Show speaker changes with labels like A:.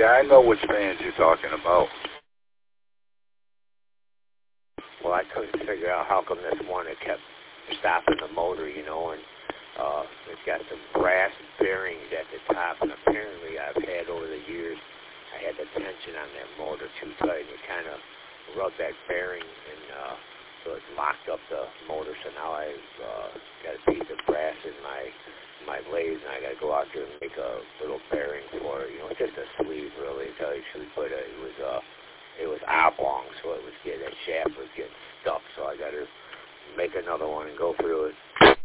A: Yeah, I know which fans you're talking about.
B: Well, I couldn't figure out how come this one it kept stopping the motor, and it's got some brass bearings at the top, and apparently I've had over the years, I had the tension on that motor too tight, and it kind of rubbed that bearing, and so it locked up the motor, so now I've got a piece of brass in my lathe, and I got to go out there and make a little bearing for it. It's just a sleeve, really, to tell you the truth, but it was oblong, so that shaft was getting stuck, so I got to make another one and go through it.